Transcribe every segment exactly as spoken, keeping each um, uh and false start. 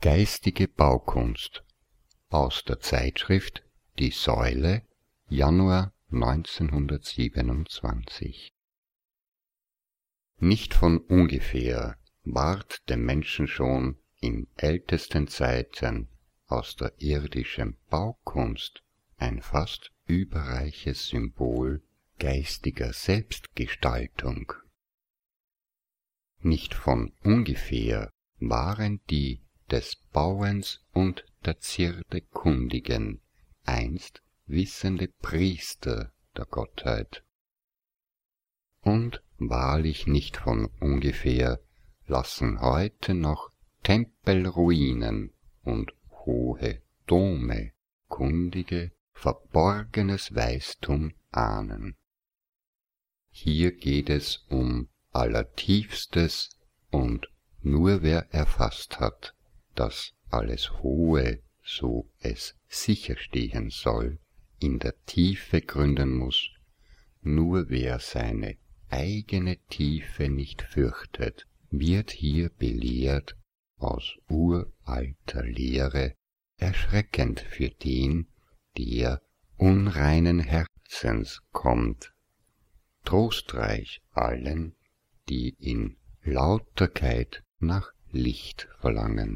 Geistige Baukunst aus der Zeitschrift Die Säule, Januar neunzehnhundertsiebenundzwanzig. Nicht von ungefähr ward dem Menschen schon in ältesten Zeiten aus der irdischen Baukunst ein fast überreiches Symbol geistiger Selbstgestaltung. Nicht von ungefähr waren die des Bauens und der Zierde kundigen, einst wissende Priester der Gottheit. Und wahrlich nicht von ungefähr lassen heute noch Tempelruinen und hohe Dome kundige, verborgenes Weistum ahnen. Hier geht es um Allertiefstes, und nur wer erfasst hat, dass alles Hohe, so es sicher stehen soll, in der Tiefe gründen muß, nur wer seine eigene Tiefe nicht fürchtet, wird hier belehrt aus uralter Lehre, erschreckend für den, der unreinen Herzens kommt, trostreich allen, die in Lauterkeit nach Licht verlangen.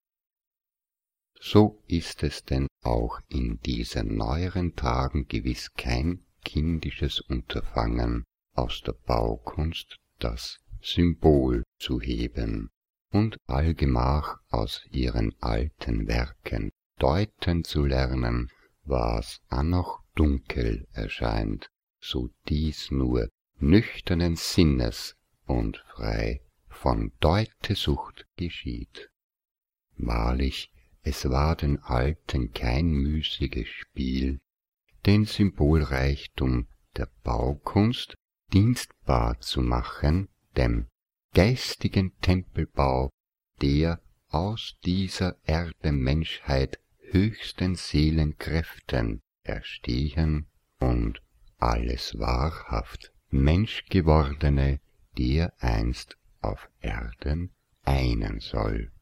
So ist es denn auch in diesen neueren Tagen gewiss kein kindisches Unterfangen, aus der Baukunst das Symbol zu heben und allgemach aus ihren alten Werken deuten zu lernen, was annoch dunkel erscheint, so dies nur nüchternen Sinnes und frei von Deutesucht geschieht. Wahrlich, es war den Alten kein müßiges Spiel, den Symbolreichtum der Baukunst dienstbar zu machen, dem geistigen Tempelbau, der aus dieser Erde Menschheit höchsten Seelenkräften erstehen und alles wahrhaft Menschgewordene dereinst auf Erden einen soll.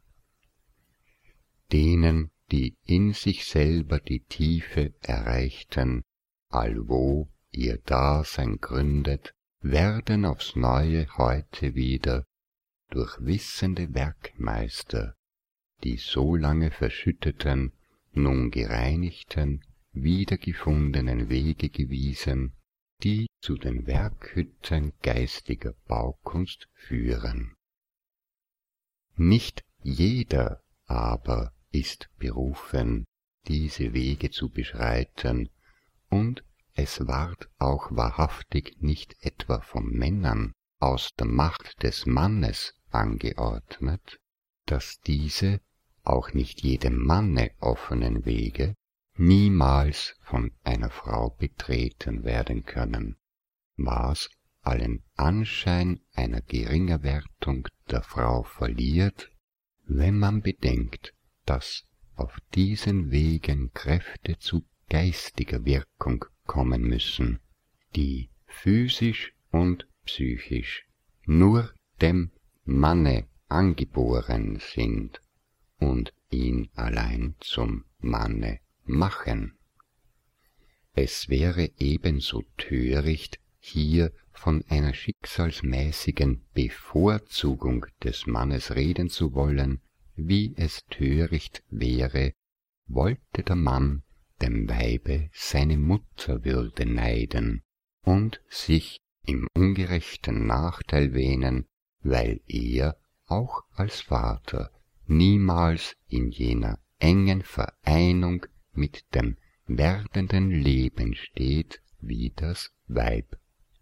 Denen, die in sich selber die Tiefe erreichten, allwo ihr Dasein gründet, werden aufs Neue heute wieder durch wissende Werkmeister die so lange verschütteten, nun gereinigten, wiedergefundenen Wege gewiesen, die zu den Werkhütten geistiger Baukunst führen. Nicht jeder aber ist berufen, diese Wege zu beschreiten, und es ward auch wahrhaftig nicht etwa von Männern aus der Macht des Mannes angeordnet, dass diese, auch nicht jedem Manne offenen Wege, niemals von einer Frau betreten werden können, was allen Anschein einer Geringerwertung der Frau verliert, wenn man bedenkt, dass auf diesen Wegen Kräfte zu geistiger Wirkung kommen müssen, die physisch und psychisch nur dem Manne angeboren sind und ihn allein zum Manne machen. Es wäre ebenso töricht, hier von einer schicksalsmäßigen Bevorzugung des Mannes reden zu wollen, wie es töricht wäre, wollte der Mann dem Weibe seine Mutterwürde neiden und sich im ungerechten Nachteil wähnen, weil er auch als Vater niemals in jener engen Vereinung mit dem werdenden Leben steht wie das Weib.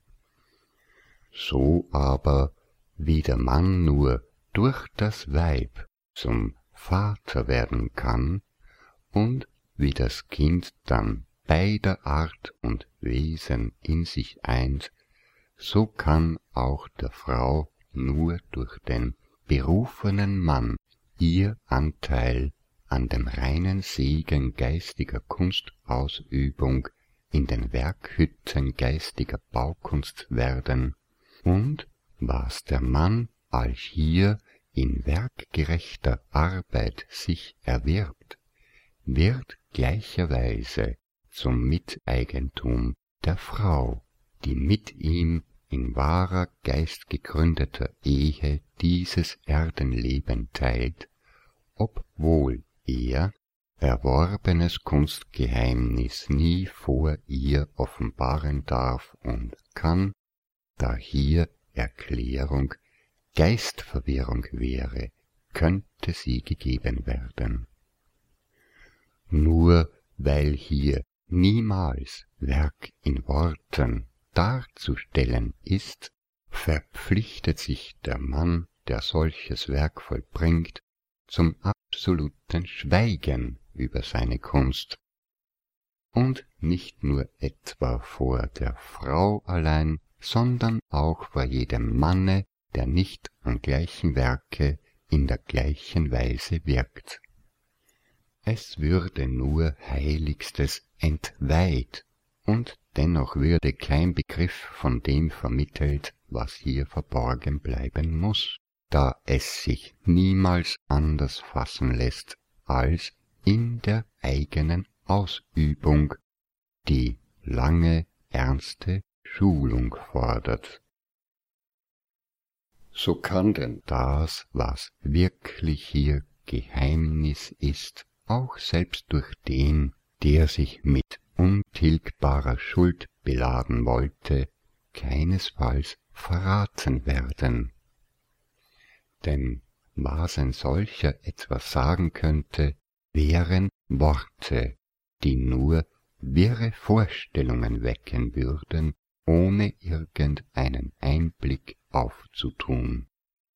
So aber, wie der Mann nur durch das Weib zum Vater werden kann und wie das Kind dann beider Art und Wesen in sich eint, so kann auch der Frau nur durch den berufenen Mann ihr Anteil an dem reinen Segen geistiger Kunstausübung in den Werkhütten geistiger Baukunst werden, und was der Mann allhier in werkgerechter Arbeit sich erwirbt, wird gleicherweise zum Miteigentum der Frau, die mit ihm in wahrer geistgegründeter Ehe dieses Erdenleben teilt, obwohl er erworbenes Kunstgeheimnis nie vor ihr offenbaren darf und kann, da hier Erklärung Geistverwirrung wäre, könnte sie gegeben werden. Nur weil hier niemals Werk in Worten darzustellen ist, verpflichtet sich der Mann, der solches Werk vollbringt, zum absoluten Schweigen über seine Kunst, und nicht nur etwa vor der Frau allein, sondern auch vor jedem Manne, der nicht am gleichen Werke in der gleichen Weise wirkt. Es würde nur Heiligstes entweiht, und dennoch würde kein Begriff von dem vermittelt, was hier verborgen bleiben muß, da es sich niemals anders fassen lässt als in der eigenen Ausübung, die lange, ernste Schulung fordert. So kann denn das, was wirklich hier Geheimnis ist, auch selbst durch den, der sich mit untilgbarer Schuld beladen wollte, keinesfalls verraten werden. Denn was ein solcher etwas sagen könnte, wären Worte, die nur wirre Vorstellungen wecken würden, ohne irgendeinen Einblick aufzutun.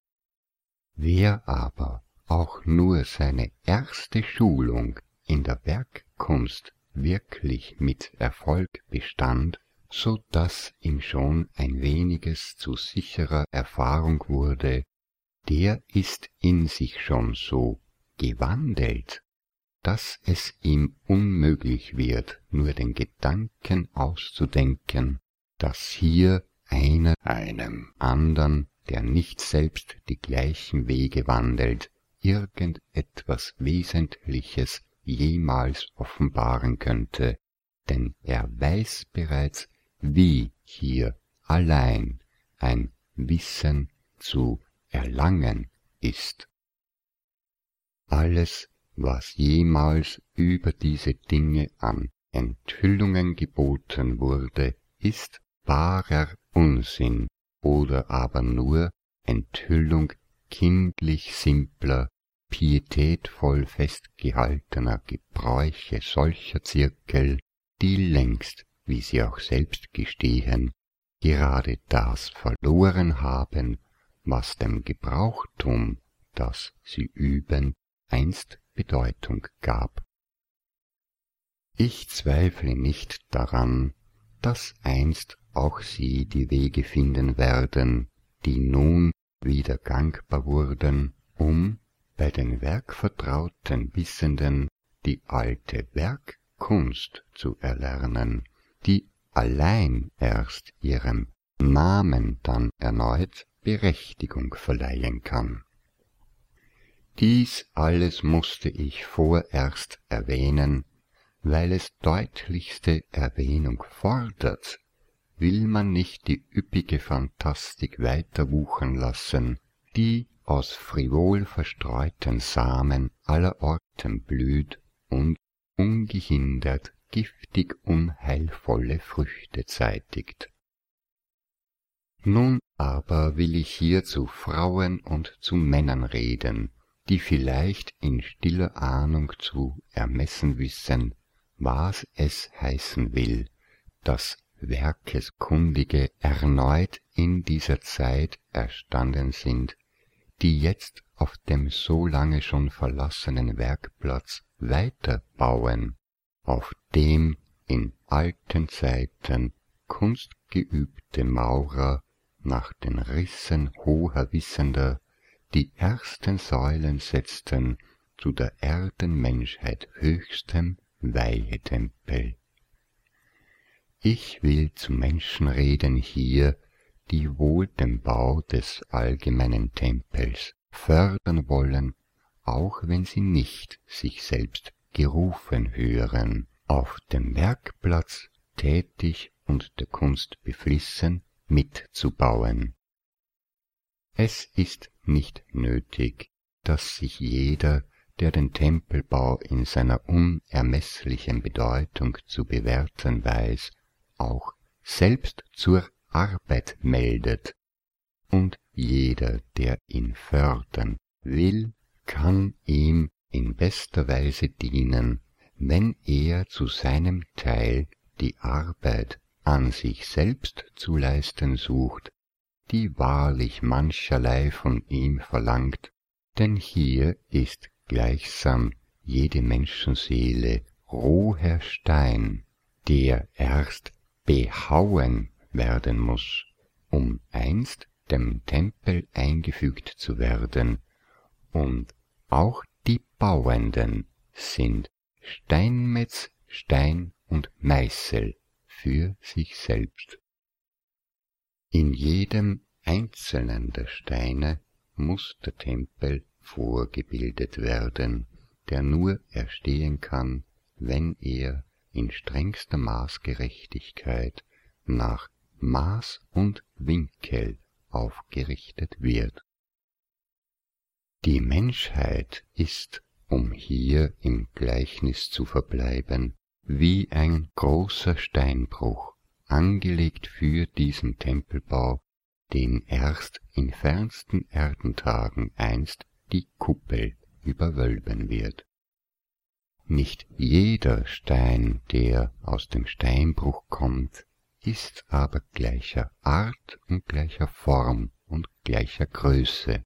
Wer aber auch nur seine erste Schulung in der Werkkunst wirklich mit Erfolg bestand, so daß ihm schon ein weniges zu sicherer Erfahrung wurde, der ist in sich schon so gewandelt, dass es ihm unmöglich wird, nur den Gedanken auszudenken, dass hier einer einem andern, der nicht selbst die gleichen Wege wandelt, irgendetwas Wesentliches jemals offenbaren könnte, denn er weiß bereits, wie hier allein ein Wissen zu erlangen ist. Alles, was jemals über diese Dinge an Enthüllungen geboten wurde, ist wahrer Unsinn oder aber nur Enthüllung kindlich simpler, pietätvoll festgehaltener Gebräuche solcher Zirkel, die längst, wie sie auch selbst gestehen, gerade das verloren haben, was dem Gebrauchtum, das sie üben, einst Bedeutung gab. Ich zweifle nicht daran, dass einst auch sie die Wege finden werden, die nun wieder gangbar wurden, um bei den werkvertrauten Wissenden die alte Werkkunst zu erlernen, die allein erst ihrem Namen dann erneut Berechtigung verleihen kann. Dies alles musste ich vorerst erwähnen, weil es deutlichste Erwähnung fordert, will man nicht die üppige Phantastik weiter wuchern lassen, die aus frivol verstreuten Samen allerorten blüht und ungehindert giftig unheilvolle Früchte zeitigt. Nun aber will ich hier zu Frauen und zu Männern reden, die vielleicht in stiller Ahnung zu ermessen wissen, was es heißen will, dass Werkeskundige erneut in dieser Zeit erstanden sind, die jetzt auf dem so lange schon verlassenen Werkplatz weiterbauen, auf dem in alten Zeiten kunstgeübte Maurer nach den Rissen hoher Wissender die ersten Säulen setzten zu der Erdenmenschheit höchstem Weihetempel. Ich will zu Menschen reden hier, die wohl den Bau des allgemeinen Tempels fördern wollen, auch wenn sie nicht sich selbst gerufen hören, auf dem Werkplatz tätig und der Kunst beflissen mitzubauen. Es ist nicht nötig, dass sich jeder, der den Tempelbau in seiner unermesslichen Bedeutung zu bewerten weiß, auch selbst zur Arbeit meldet, und jeder, der ihn fördern will, kann ihm in bester Weise dienen, wenn er zu seinem Teil die Arbeit an sich selbst zu leisten sucht, die wahrlich mancherlei von ihm verlangt, denn hier ist gleichsam jede Menschenseele roher Stein, der erst behauen werden muß, um einst dem Tempel eingefügt zu werden, und auch die Bauenden sind Steinmetz, Stein und Meißel für sich selbst. In jedem einzelnen der Steine muß der Tempel vorgebildet werden, der nur erstehen kann, wenn er in strengster Maßgerechtigkeit nach Maß und Winkel aufgerichtet wird. Die Menschheit ist, um hier im Gleichnis zu verbleiben, wie ein großer Steinbruch, angelegt für diesen Tempelbau, den erst in fernsten Erdentagen einst die Kuppel überwölben wird. Nicht jeder Stein, der aus dem Steinbruch kommt, ist aber gleicher Art und gleicher Form und gleicher Größe.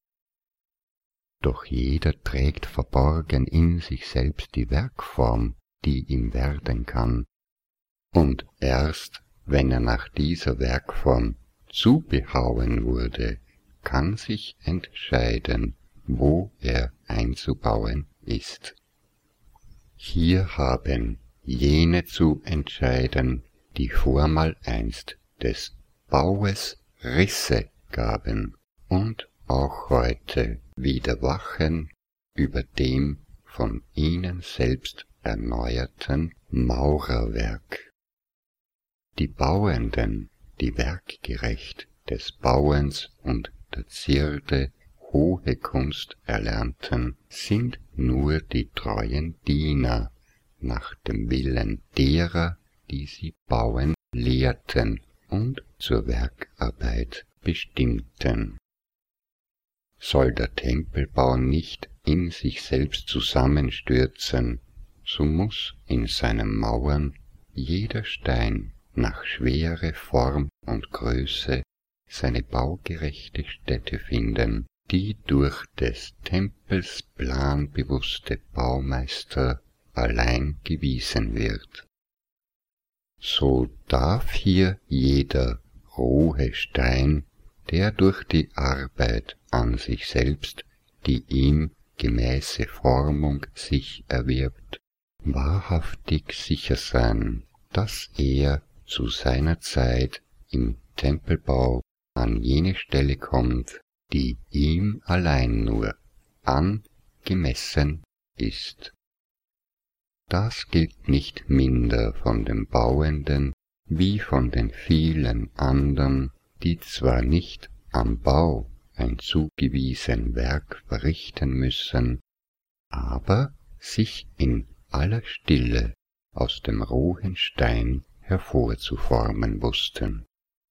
Doch jeder trägt verborgen in sich selbst die Werkform, die ihm werden kann, und erst wenn er nach dieser Werkform zubehauen wurde, kann sich entscheiden, wo er einzubauen ist. Hier haben jene zu entscheiden, die vormal einst des Baues Risse gaben und auch heute wieder wachen über dem von ihnen selbst erneuerten Maurerwerk. Die Bauenden, die werkgerecht des Bauens und der Zierde hohe Kunst erlernten, sind nur die treuen Diener nach dem Willen derer, die sie bauen lehrten und zur Werkarbeit bestimmten. Soll der Tempelbau nicht in sich selbst zusammenstürzen, so muß in seinen Mauern jeder Stein nach Schwere, Form und Größe seine baugerechte Stätte finden, die durch des Tempels planbewusste Baumeister allein gewiesen wird. So darf hier jeder rohe Stein, der durch die Arbeit an sich selbst die ihm gemäße Formung sich erwirbt, wahrhaftig sicher sein, dass er zu seiner Zeit im Tempelbau an jene Stelle kommt, die ihm allein nur angemessen ist. Das gilt nicht minder von den Bauenden wie von den vielen andern, die zwar nicht am Bau ein zugewiesen Werk verrichten müssen, aber sich in aller Stille aus dem rohen Stein hervorzuformen wussten.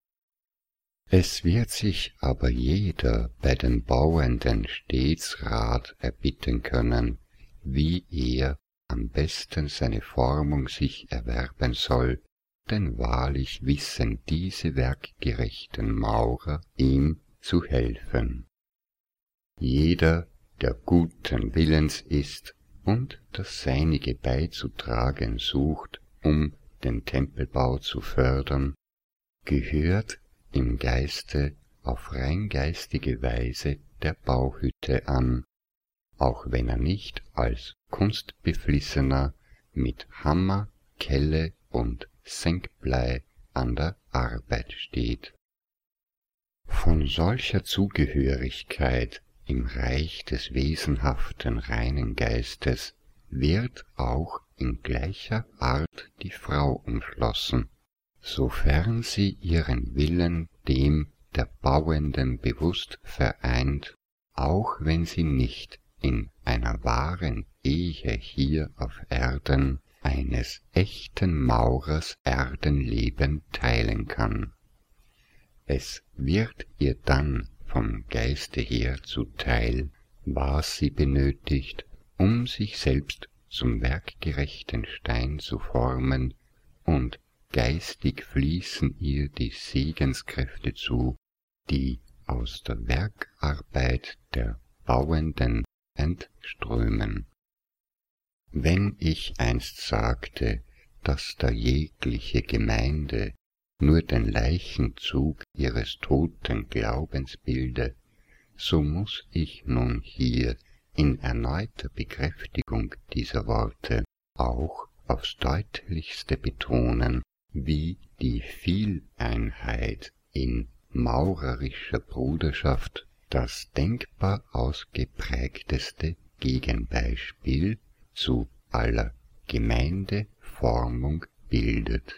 Es wird sich aber jeder bei den Bauenden stets Rat erbitten können, wie er am besten seine Formung sich erwerben soll, denn wahrlich wissen diese werkgerechten Maurer ihm zu helfen. Jeder, der guten Willens ist und das Seinige beizutragen sucht, um den Tempelbau zu fördern, gehört im Geiste auf rein geistige Weise der Bauhütte an, auch wenn er nicht als Kunstbeflissener mit Hammer, Kelle und Senkblei an der Arbeit steht. Von solcher Zugehörigkeit im Reich des wesenhaften reinen Geistes wird auch in gleicher Art die Frau umschlossen, sofern sie ihren Willen dem der Bauenden bewusst vereint, auch wenn sie nicht in einer wahren Ehe hier auf Erden eines echten Maurers Erdenleben teilen kann. Es wird ihr dann vom Geiste her zuteil, was sie benötigt, um sich selbst zum werkgerechten Stein zu formen, und geistig fließen ihr die Segenskräfte zu, die aus der Werkarbeit der Bauenden entströmen. Wenn ich einst sagte, dass da jegliche Gemeinde nur den Leichenzug ihres toten Glaubens bilde, so muß ich nun hier in erneuter Bekräftigung dieser Worte auch aufs deutlichste betonen, wie die Vieleinheit in maurerischer Bruderschaft das denkbar ausgeprägteste Gegenbeispiel zu aller Gemeindeformung bildet.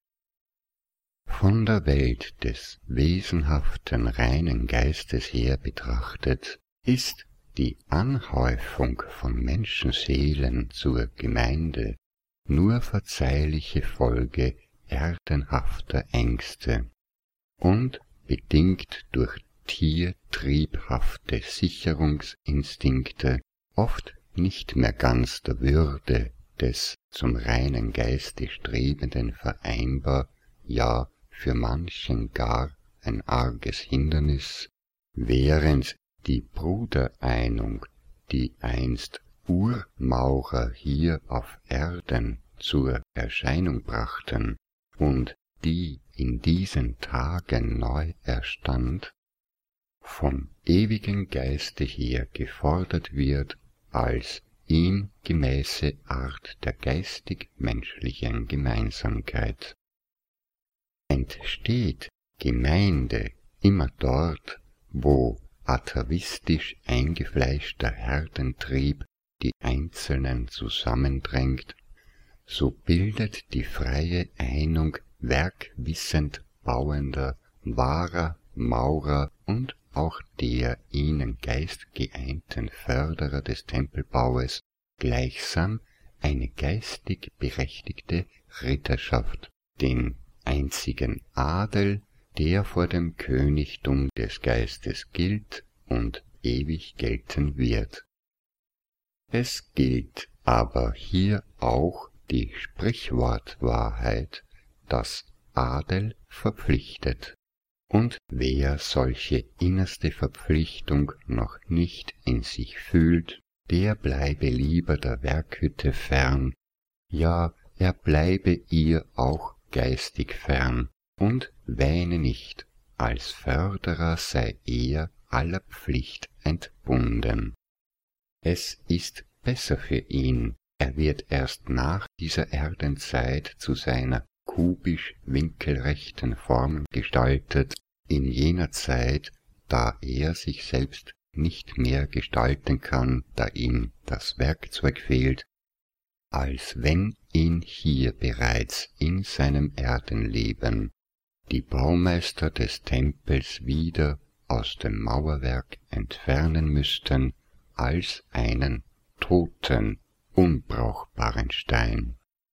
Von der Welt des wesenhaften reinen Geistes her betrachtet, ist die Anhäufung von Menschenseelen zur Gemeinde nur verzeihliche Folge erdenhafter Ängste und bedingt durch tiertriebhafte Sicherungsinstinkte oft nicht mehr ganz der Würde des zum reinen Geiste Strebenden vereinbar, ja für manchen gar ein arges Hindernis, während die Brudereinung, die einst Urmaurer hier auf Erden zur Erscheinung brachten und die in diesen Tagen neu erstand, vom ewigen Geiste her gefordert wird als ihm gemäße Art der geistig-menschlichen Gemeinsamkeit. Entsteht Gemeinde immer dort, wo atavistisch eingefleischter Herdentrieb die Einzelnen zusammendrängt, so bildet die freie Einung werkwissend bauender, wahrer Maurer und auch der ihnen geistgeeinten Förderer des Tempelbaues gleichsam eine geistig berechtigte Ritterschaft, den einzigen Adel, der vor dem Königtum des Geistes gilt und ewig gelten wird. Es gilt aber hier auch die Sprichwortwahrheit, dass Adel verpflichtet, und wer solche innerste Verpflichtung noch nicht in sich fühlt, der bleibe lieber der Werkhütte fern, ja, er bleibe ihr auch geistig fern, und wähne nicht, als Förderer sei er aller Pflicht entbunden. Es ist besser für ihn, er wird erst nach dieser Erdenzeit zu seiner kubisch winkelrechten Form gestaltet, in jener Zeit, da er sich selbst nicht mehr gestalten kann, da ihm das Werkzeug fehlt, als wenn ihn hier bereits in seinem Erdenleben die Baumeister des Tempels wieder aus dem Mauerwerk entfernen müssten als einen toten, unbrauchbaren Stein.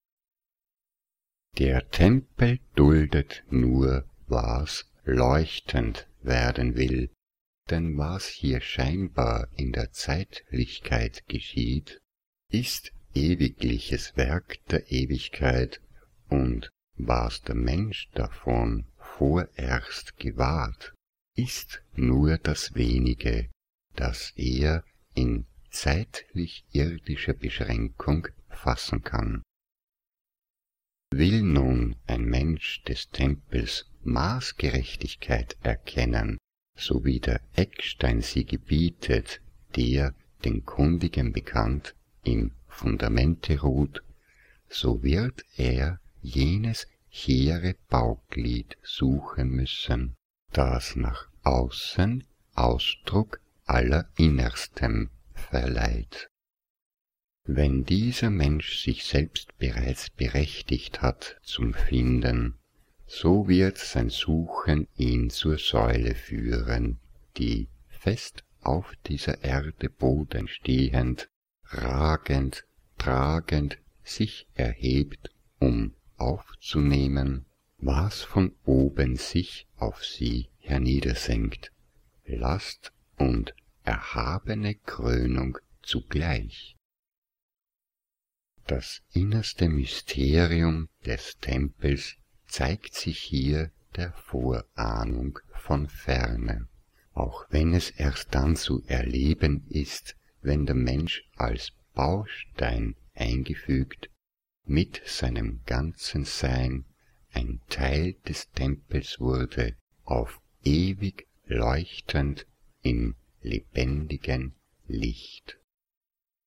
Der Tempel duldet nur, was leuchtend werden will, denn was hier scheinbar in der Zeitlichkeit geschieht, ist ewigliches Werk der Ewigkeit, und was der Mensch davon vorerst gewahrt, ist nur das wenige, das er in zeitlich-irdischer Beschränkung fassen kann. Will nun ein Mensch des Tempels Maßgerechtigkeit erkennen, so wie der Eckstein sie gebietet, der den Kundigen bekannt im Fundamente ruht, so wird er jenes hehre Bauglied suchen müssen, das nach außen Ausdruck Allerinnerstem verleiht. Wenn dieser Mensch sich selbst bereits berechtigt hat zum Finden, so wird sein Suchen ihn zur Säule führen, die, fest auf dieser Erde Boden stehend, ragend, tragend sich erhebt, um aufzunehmen, was von oben sich auf sie herniedersenkt, Last und erhabene Krönung zugleich. Das innerste Mysterium des Tempels zeigt sich hier der Vorahnung von ferne, auch wenn es erst dann zu erleben ist, wenn der Mensch als Baustein eingefügt mit seinem ganzen Sein ein Teil des Tempels wurde, auf ewig leuchtend im lebendigen Licht.